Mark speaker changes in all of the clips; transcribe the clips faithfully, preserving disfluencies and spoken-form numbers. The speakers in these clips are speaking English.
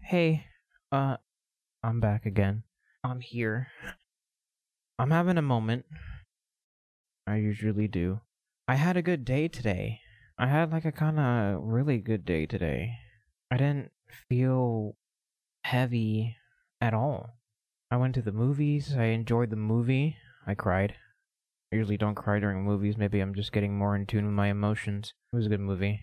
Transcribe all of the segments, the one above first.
Speaker 1: Hey, uh, I'm back again. I'm here. I'm having a moment. I usually do. I had a good day today. I had like a kind of really good day today. I didn't feel heavy at all. I went to the movies. I enjoyed the movie. I cried. I usually don't cry during movies. Maybe I'm just getting more in tune with my emotions. It was a good movie.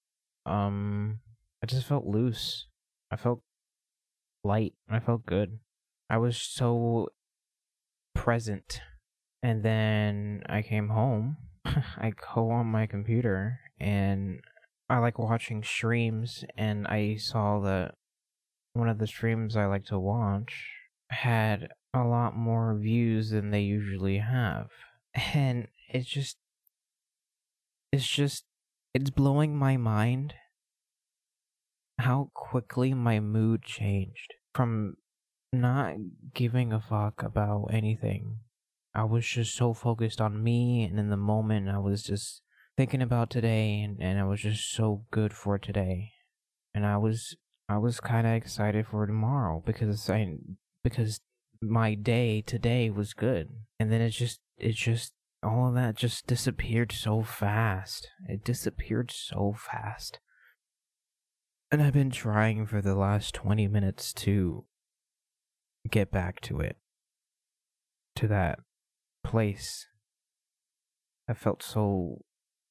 Speaker 1: Um, I just felt loose. I felt light. I felt good. I was so present. And then I came home. I go on my computer and I like watching streams, and I saw that one of the streams I like to watch had a lot more views than they usually have. And it's just it's just it's blowing my mind how quickly my mood changed from not giving a fuck about anything. I was just so focused on me, and in the moment I was just thinking about today, and, and I was just so good for today. And I was I was kind of excited for tomorrow because I because my day today was good. And then it just it just all of that just disappeared so fast. It disappeared so fast. And I've been trying for the last twenty minutes to get back to it. To that place. I felt so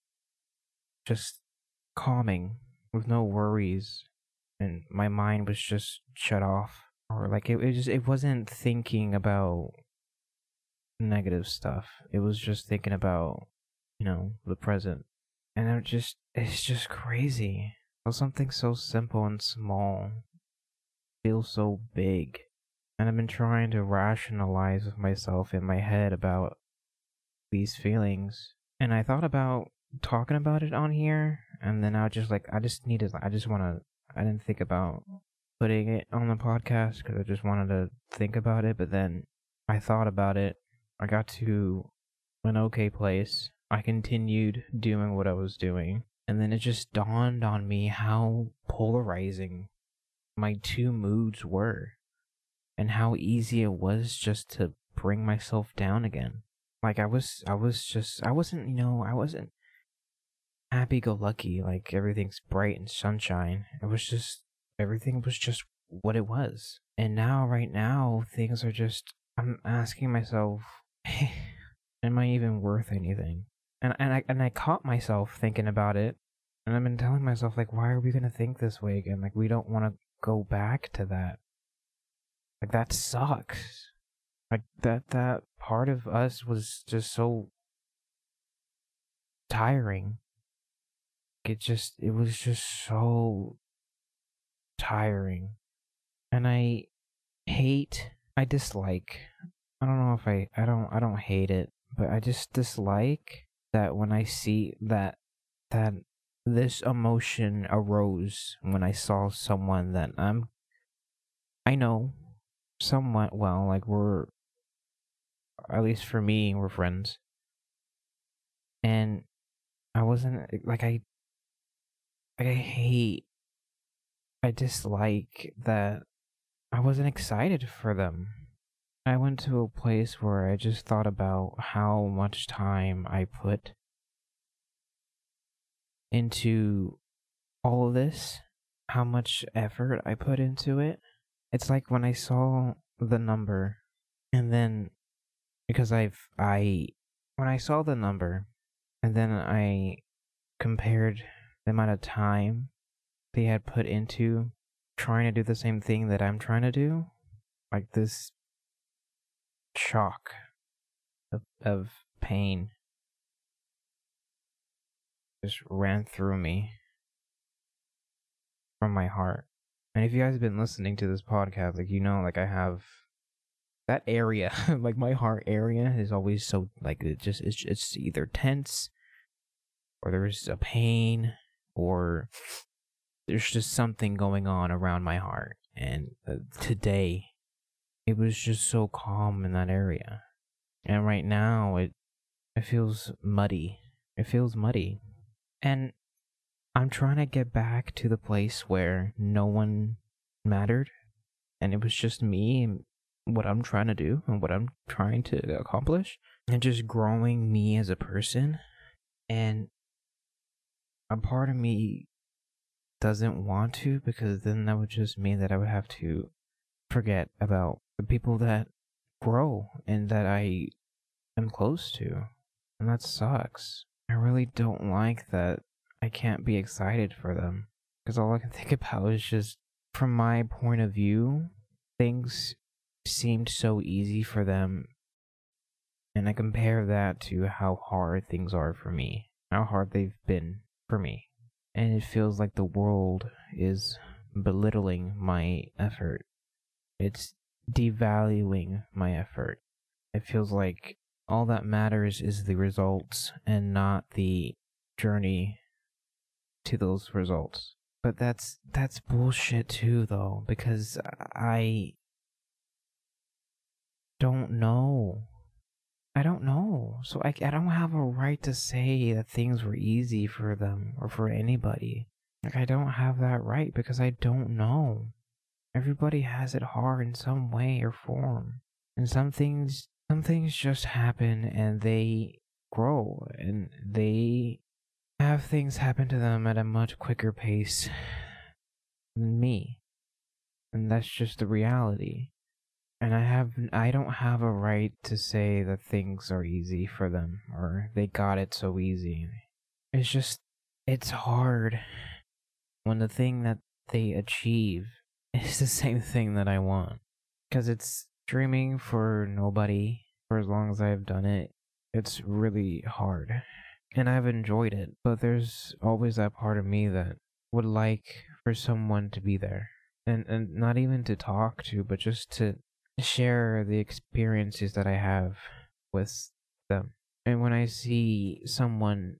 Speaker 1: just calming with no worries, and my mind was just shut off, or like it, it just it wasn't thinking about negative stuff. It was just thinking about, you know, the present. And it just it's just crazy how something so simple and small feels so big. And I've been trying to rationalize with myself in my head about these feelings. And I thought about talking about it on here, and then I was just like, I just needed, I just want to, I didn't think about putting it on the podcast because I just wanted to think about it. But then I thought about it. I got to an okay place. I continued doing what I was doing. And then it just dawned on me how polarizing my two moods were, and how easy it was just to bring myself down again. Like I was, I was just, I wasn't, you know, I wasn't happy-go-lucky, like everything's bright and sunshine. It was just, everything was just what it was. And now, right now, things are just, I'm asking myself, hey, am I even worth anything? And and I and I caught myself thinking about it, and I've been telling myself, like, why are we gonna think this way again? Like, we don't want to go back to that. Like, that sucks. Like, that that part of us was just so tiring. It just, it was just so tiring. And I hate, I dislike, I don't know if I, I don't, I don't hate it, but I just dislike that when I see that, that this emotion arose when I saw someone that I'm, I know somewhat well, like we're, at least for me, we're friends. And I wasn't, like, I, like, I hate, I dislike that I wasn't excited for them. I went to a place where I just thought about how much time I put into all of this, how much effort I put into it. It's like when I saw the number, and then because I've I when I saw the number, and then I compared the amount of time they had put into trying to do the same thing that I'm trying to do, like this shock of, of pain just ran through me from my heart. And if you guys have been listening to this podcast, like, you know, like I have that area, like my heart area is always so, like, it just, it's, it's either tense, or there's a pain, or there's just something going on around my heart. And uh, today, it was just so calm in that area. And right now, it it feels muddy. It feels muddy. And I'm trying to get back to the place where no one mattered, and it was just me and what I'm trying to do and what I'm trying to accomplish, and just growing me as a person. And a part of me doesn't want to, because then that would just mean that I would have to forget about the people that grow and that I am close to, and that sucks. I really don't like that I can't be excited for them, because all I can think about is just, from my point of view, things seemed so easy for them, and I compare that to how hard things are for me, how hard they've been for me, and it feels like the world is belittling my effort. It's devaluing my effort. It feels like all that matters is the results and not the journey to those results. But that's that's bullshit too, though, because I don't know. I don't know. So I, I don't have a right to say that things were easy for them or for anybody. Like, I don't have that right because I don't know. Everybody has it hard in some way or form. And some things some things just happen and they grow and they have things happen to them at a much quicker pace than me. And that's just the reality. And I have I don't have a right to say that things are easy for them or they got it so easy. It's just, it's hard when the thing that they achieve is the same thing that I want. Because it's streaming for nobody for as long as I've done it. It's really hard. And I've enjoyed it. But there's always that part of me that would like for someone to be there. And, and not even to talk to, but just to share the experiences that I have with them. And when I see someone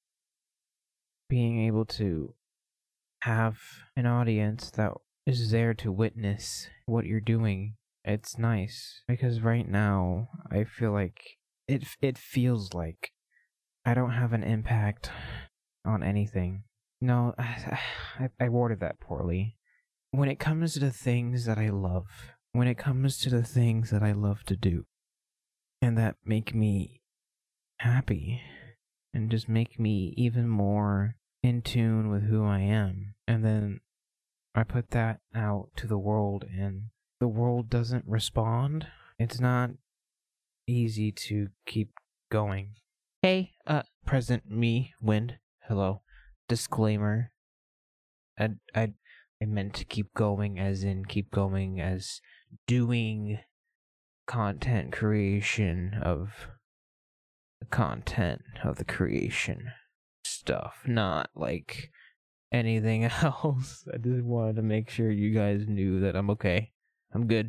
Speaker 1: being able to have an audience that is there to witness what you're doing, it's nice. Because right now, I feel like it it feels like I don't have an impact on anything. No, I, I, I worded that poorly. When it comes to the things that I love, when it comes to the things that I love to do, and that make me happy, and just make me even more in tune with who I am, and then I put that out to the world, and the world doesn't respond, it's not easy to keep going. Hey, uh, present me, Wind. Hello. Disclaimer. I, I, I meant to keep going as in keep going as doing content creation of the content of the creation stuff, not like anything else. I just wanted to make sure you guys knew that I'm okay. I'm good.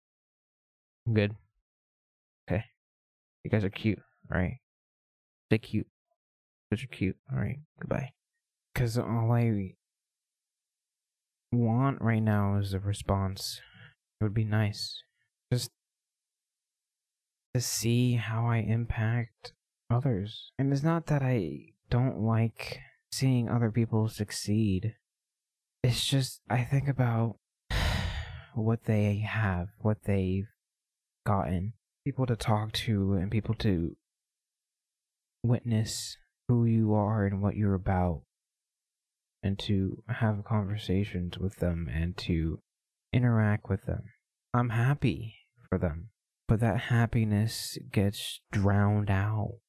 Speaker 1: I'm good. Okay. You guys are cute, alright? Stay cute. You guys are cute, alright? Goodbye. Because all I want right now is a response. It would be nice. Just to see how I impact others. And it's not that I don't like seeing other people succeed. It's just, I think about what they have, what they've gotten. People to talk to and people to witness who you are and what you're about. And to have conversations with them and to interact with them. I'm happy for them. But that happiness gets drowned out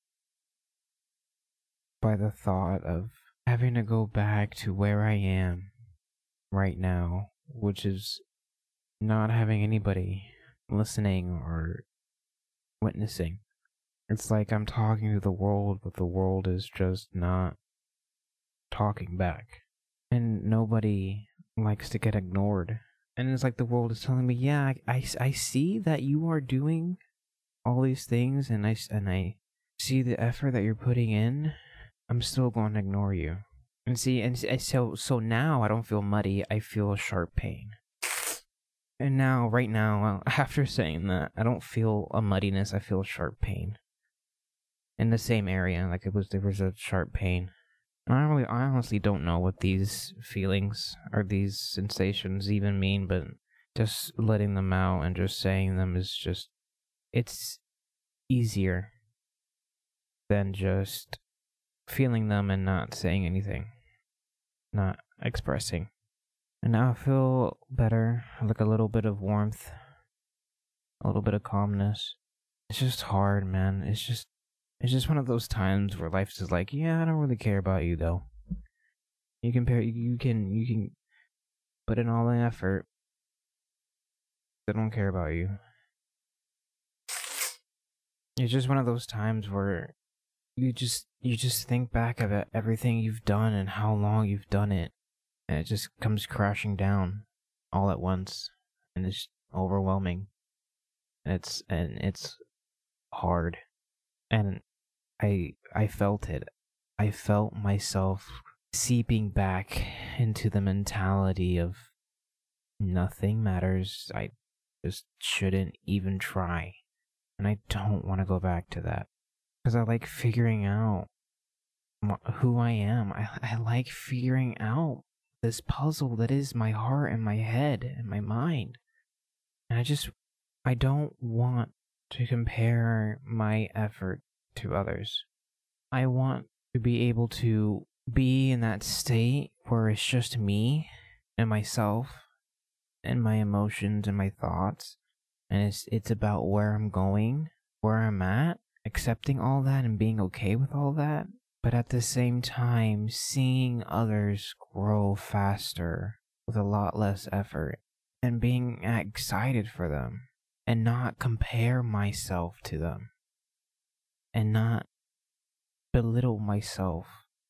Speaker 1: by the thought of having to go back to where I am right now, which is not having anybody listening or witnessing. It's like I'm talking to the world, but the world is just not talking back. And nobody likes to get ignored. And it's like the world is telling me, yeah, I, I, I see that you are doing all these things, and I, and I see the effort that you're putting in. I'm still going to ignore you. And see, and so so now I don't feel muddy, I feel sharp pain. And now, right now, after saying that, I don't feel a muddiness, I feel sharp pain. In the same area, like it was, there was a sharp pain. I really, I honestly don't know what these feelings or these sensations even mean, but just letting them out and just saying them is just, it's easier than just feeling them and not saying anything, not expressing. And now I feel better, like a little bit of warmth, a little bit of calmness. It's just hard, man. It's just, it's just one of those times where life's just like, yeah, I don't really care about you though. You can, pair, you can, you can put in all the effort. They don't care about you. It's just one of those times where you just, you just think back of it, everything you've done and how long you've done it, and it just comes crashing down all at once, and it's overwhelming. And it's and it's hard, and I I felt it. I felt myself seeping back into the mentality of nothing matters. I just shouldn't even try, and I don't want to go back to that because I like figuring out who I am. I I like figuring out this puzzle that is my heart and my head and my mind. And I just, I don't want to compare my effort to others. I want to be able to be in that state where it's just me and myself and my emotions and my thoughts. And it's, it's about where I'm going, where I'm at, accepting all that and being okay with all that. But at the same time, seeing others grow faster with a lot less effort and being excited for them and not compare myself to them and not belittle myself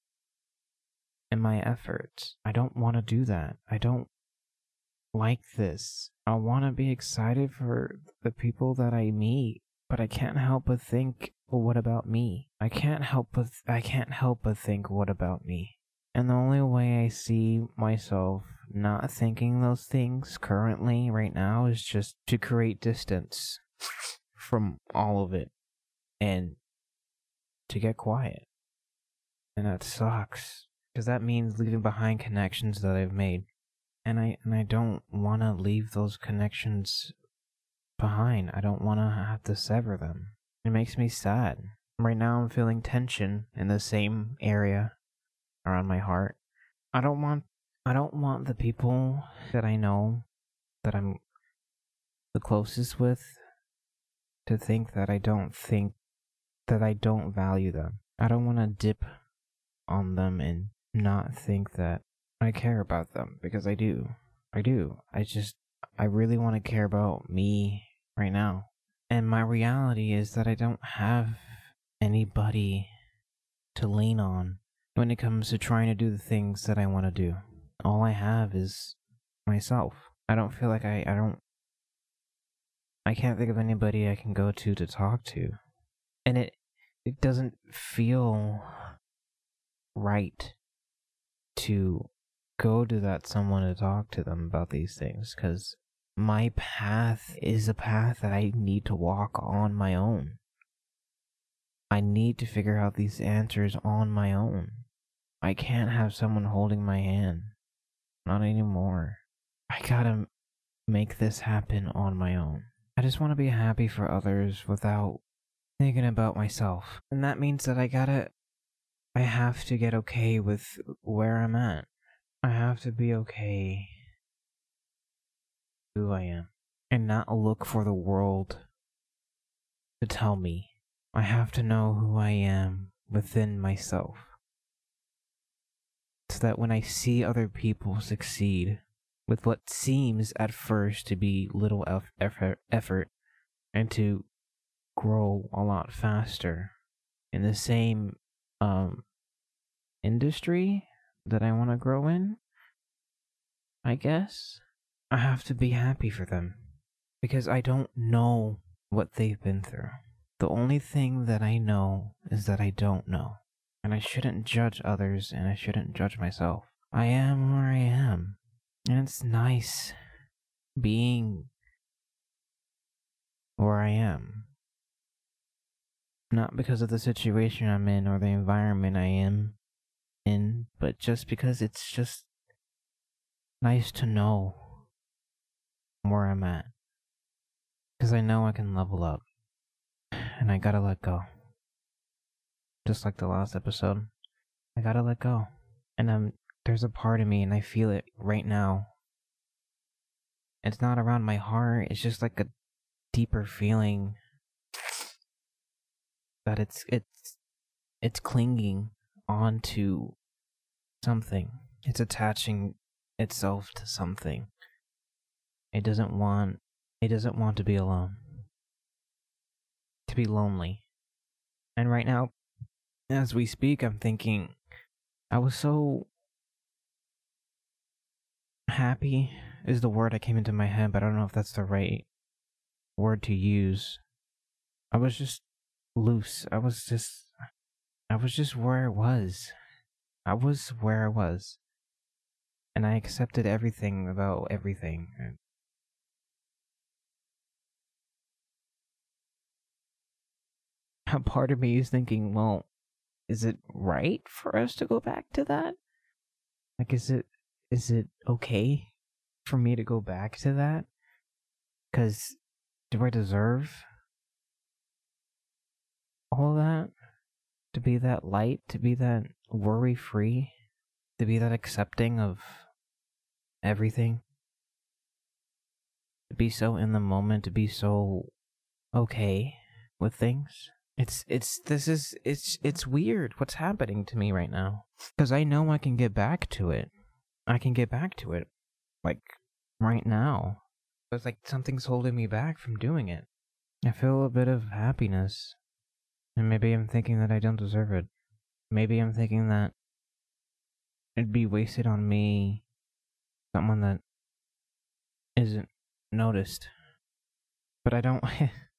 Speaker 1: and my efforts. I don't want to do that. I don't like this. I want to be excited for the people that I meet, but I can't help but think, well, what about me? I can't help but th- I can't help but think, what about me? And the only way I see myself not thinking those things currently right now is just to create distance from all of it and to get quiet. And that sucks because that means leaving behind connections that I've made. And I and I don't want to leave those connections behind. I don't want to have to sever them. It makes me sad. Right now I'm feeling tension in the same area around my heart. I don't want I don't want the people that I know that I'm the closest with to think that I don't think that I don't value them. I don't want to dip on them and not think that I care about them, because I do. I do. I just I really want to care about me right now. And my reality is that I don't have anybody to lean on when it comes to trying to do the things that I want to do. All I have is myself. I don't feel like I, I don't, I can't think of anybody I can go to to talk to. And it, it doesn't feel right to go to that someone to talk to them about these things, because my path is a path that I need to walk on my own. I need to figure out these answers on my own. I can't have someone holding my hand. Not anymore. I gotta make this happen on my own. I just want to be happy for others without thinking about myself. And that means that I gotta, I have to get okay with where I'm at. I have to be okay with who I am. And not look for the world to tell me. I have to know who I am within myself. So that when I see other people succeed with what seems at first to be little effort, effort and to grow a lot faster in the same um, industry that I want to grow in, I guess, I have to be happy for them. Because I don't know what they've been through. The only thing that I know is that I don't know. And I shouldn't judge others, and I shouldn't judge myself. I am where I am. And it's nice being where I am. Not because of the situation I'm in or the environment I am in, but just because it's just nice to know where I'm at. Because I know I can level up. And I gotta let go. Just like the last episode. I gotta let go. And um, there's a part of me, and I feel it right now. It's not around my heart, it's just like a deeper feeling that it's it's it's clinging onto something. It's attaching itself to something. It doesn't want it doesn't want to be alone. To be lonely. And right now, as we speak, I'm thinking I was so happy is the word that came into my head, but I don't know if that's the right word to use. I was just loose. I was just I was just where I was. I was where I was. And I accepted everything about everything. A part of me is thinking, well, is it right for us to go back to that? Like, is it is it okay for me to go back to that? Because do I deserve all that? To be that light? To be that worry-free? To be that accepting of everything? To be so in the moment? To be so okay with things? It's, it's, this is, it's, it's weird what's happening to me right now. Because I know I can get back to it. I can get back to it. Like, right now. It's like something's holding me back from doing it. I feel a bit of happiness. And maybe I'm thinking that I don't deserve it. Maybe I'm thinking that it'd be wasted on me, someone that isn't noticed. But I don't...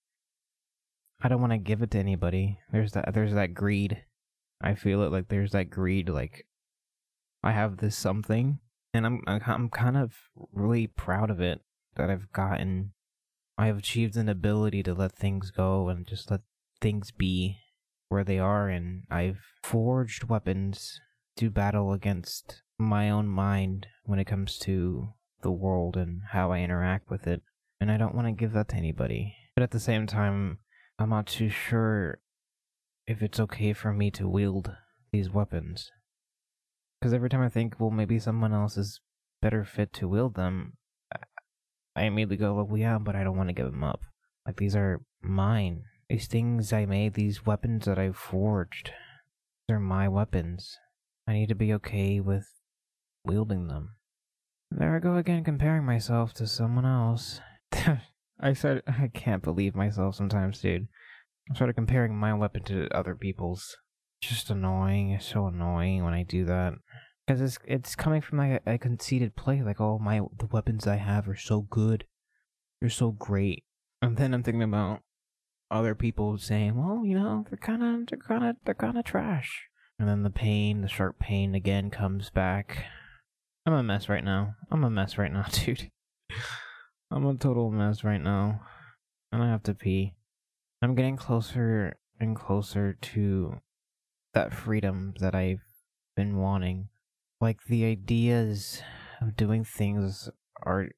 Speaker 1: I don't want to give it to anybody. There's that there's that greed. I feel it, like there's that greed, like I have this something, and I'm I'm kind of really proud of it, that I've gotten I have achieved an ability to let things go and just let things be where they are, and I've forged weapons to battle against my own mind when it comes to the world and how I interact with it. And I don't want to give that to anybody. But at the same time, I'm not too sure if it's okay for me to wield these weapons. Because every time I think, well, maybe someone else is better fit to wield them, I immediately go, well, yeah, but I don't want to give them up. Like, these are mine. These things I made, these weapons that I forged, they're my weapons. I need to be okay with wielding them. There I go again, comparing myself to someone else. I said, I can't believe myself sometimes, dude. I started comparing my weapon to other people's. It's just annoying. It's so annoying when I do that. Because it's, it's coming from like a, a conceited place. Like, oh, my the weapons I have are so good. They're so great. And then I'm thinking about other people saying, well, you know, they're kind of, they're kind of, they're kind of trash. And then the pain, the sharp pain again comes back. I'm a mess right now. I'm a mess right now, dude. I'm a total mess right now, and I have to pee. I'm getting closer and closer to that freedom that I've been wanting. Like, the ideas of doing things are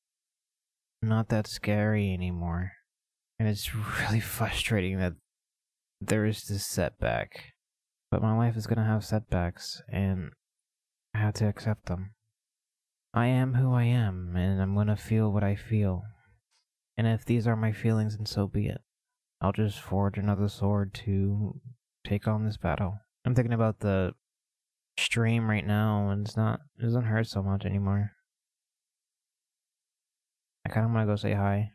Speaker 1: not that scary anymore. And it's really frustrating that there is this setback. But my life is gonna have setbacks, and I have to accept them. I am who I am, and I'm gonna feel what I feel. And if these are my feelings, then so be it. I'll just forge another sword to take on this battle. I'm thinking about the stream right now, and it's not, it doesn't hurt so much anymore. I kinda wanna go say hi.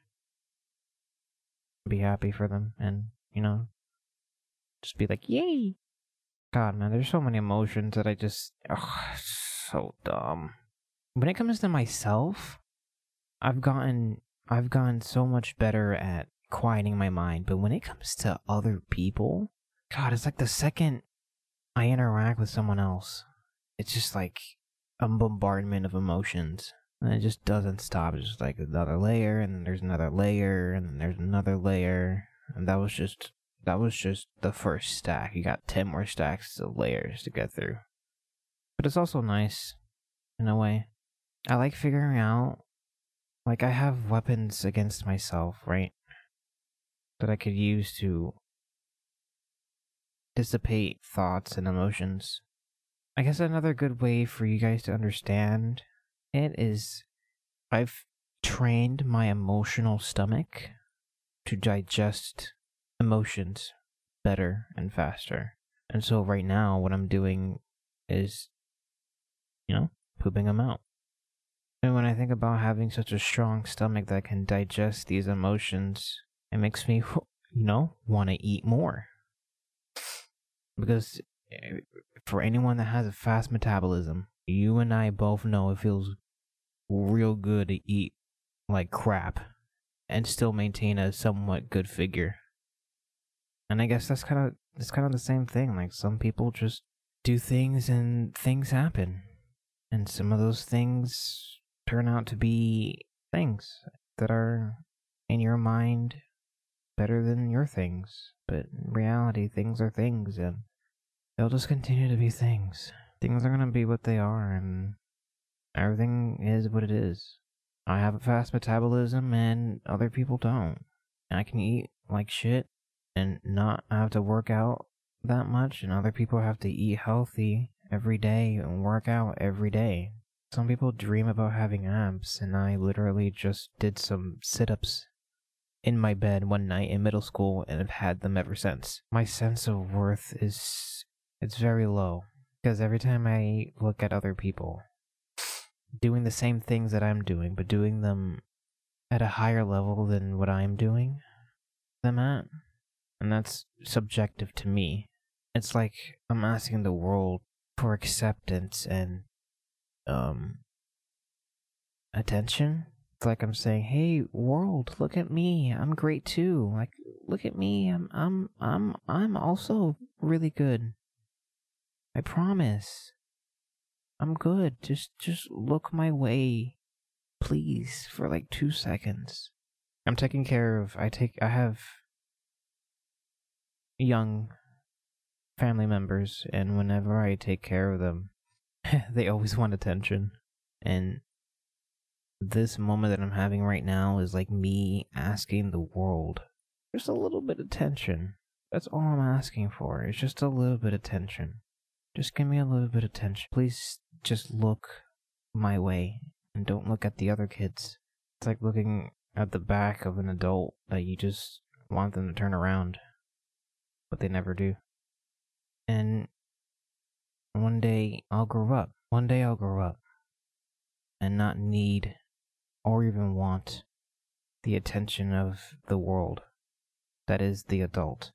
Speaker 1: Be happy for them, and, you know, just be like, yay! God, man, there's so many emotions that I just, ugh, so dumb. When it comes to myself, I've gotten I've gotten so much better at quieting my mind, but when it comes to other people, God, it's like the second I interact with someone else, it's just like a bombardment of emotions, and it just doesn't stop. It's just like another layer, and then there's another layer, and then there's another layer, and that was just that was just the first stack. You got ten more stacks of layers to get through. But it's also nice, in a way. I like figuring out, like, I have weapons against myself, right? That I could use to dissipate thoughts and emotions. I guess another good way for you guys to understand it is I've trained my emotional stomach to digest emotions better and faster. And so right now, what I'm doing is, you know, pooping them out. And when I think about having such a strong stomach that can digest these emotions, it makes me, you know, want to eat more. Because for anyone that has a fast metabolism, you and I both know it feels real good to eat like crap and still maintain a somewhat good figure. And I guess that's kind of it's kind of the same thing. Like, some people just do things and things happen, and some of those things turn out to be things that are in your mind better than your things. But in reality, things are things, and they'll just continue to be things. Things are gonna be what they are, and everything is what it is. I have a fast metabolism, and other people don't. I can eat like shit and not have to work out that much, and other people have to eat healthy every day and work out every day. Some people dream about having abs, and I literally just did some sit-ups in my bed one night in middle school and have had them ever since. My sense of worth is it's very low, because every time I look at other people doing the same things that I'm doing, but doing them at a higher level than what I'm doing them at, and that's subjective to me. It's like I'm asking the world for acceptance and um attention. It's like I'm saying, "Hey world, look at me. I'm great too. Like, look at me. I'm I'm I'm I'm also really good. I promise. I'm good. Just just look my way, please, for like two seconds." I'm taking care of I take I have young family members, and whenever I take care of them, they always want attention. And this moment that I'm having right now is like me asking the world just a little bit of attention. That's all I'm asking for. It's just a little bit of attention. Just give me a little bit of attention. Please just look my way and don't look at the other kids. It's like looking at the back of an adult that you just want them to turn around, but they never do. And one day I'll grow up. One day I'll grow up and not need or even want the attention of the world that is the adult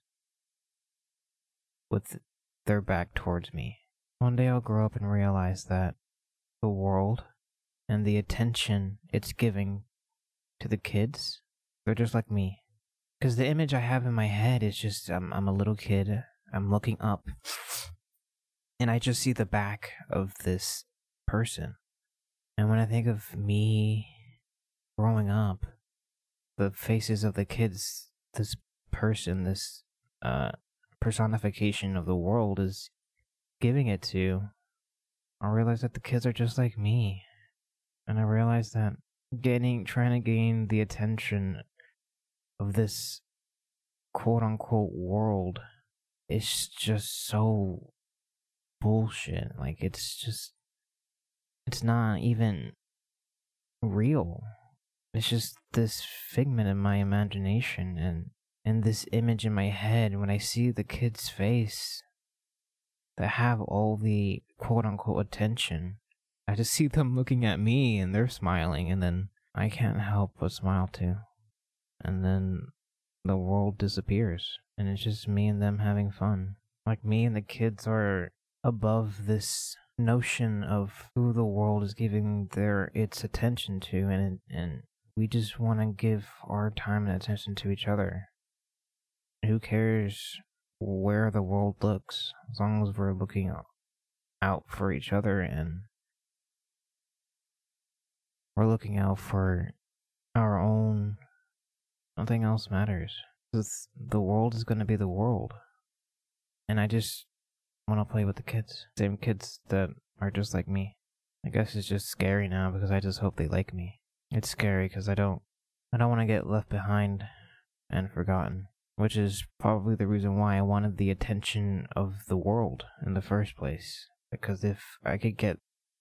Speaker 1: with their back towards me. One day I'll grow up and realize that the world and the attention it's giving to the kids, they're just like me. Because the image I have in my head is just, I'm, I'm a little kid, I'm looking up, and I just see the back of this person. And when I think of me growing up, the faces of the kids, this person, this uh, personification of the world is giving it to, I realize that the kids are just like me. And I realize that getting, trying to gain the attention of this quote-unquote world is just so bullshit. Like, it's just, it's not even real. It's just this figment of my imagination, and and this image in my head when I see the kid's face that have all the quote-unquote attention. I just see them looking at me and they're smiling, and then I can't help but smile too. And then the world disappears, and it's just me and them having fun. Like, me and the kids are above this notion of who the world is giving their its attention to, and and we just want to give our time and attention to each other. Who cares where the world looks, as long as we're looking out for each other and we're looking out for our own. Nothing else matters. Because the world is going to be the world. And I just want to play with the kids. Same kids that are just like me. I guess it's just scary now because I just hope they like me. It's scary because I don't, I don't want to get left behind and forgotten, which is probably the reason why I wanted the attention of the world in the first place. Because if I could get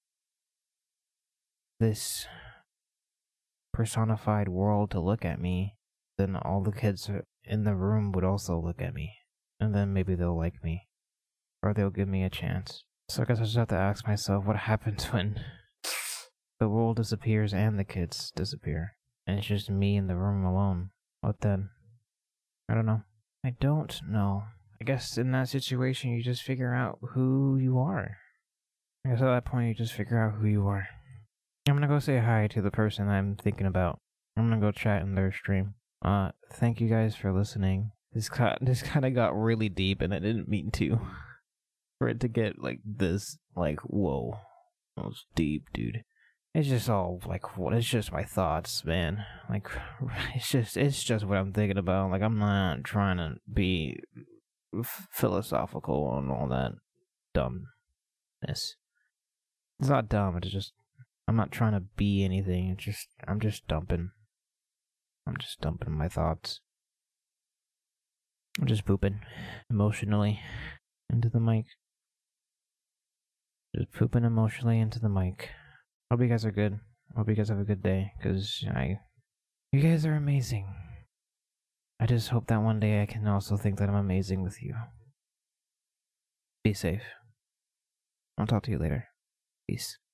Speaker 1: this personified world to look at me, then all the kids in the room would also look at me. And then maybe they'll like me. Or they'll give me a chance. So I guess I just have to ask myself what happens when the world disappears and the kids disappear. And it's just me in the room alone. What then? I don't know. I don't know. I guess in that situation you just figure out who you are. I guess at that point you just figure out who you are. I'm gonna go say hi to the person I'm thinking about. I'm gonna go chat in their stream. Uh, thank you guys for listening. This got, this kind of got really deep and I didn't mean to. For it to get like this, like, whoa. That was deep, dude. It's just all, like, what? It's just my thoughts, man. Like, it's just, it's just what I'm thinking about. Like, I'm not trying to be f- philosophical on all that dumbness. It's not dumb, it's just, I'm not trying to be anything. It's just, I'm just dumping. I'm just dumping my thoughts. I'm just pooping emotionally into the mic. Just pooping emotionally into the mic. Hope you guys are good. Hope you guys have a good day, because I... You guys are amazing. I just hope that one day I can also think that I'm amazing with you. Be safe. I'll talk to you later. Peace.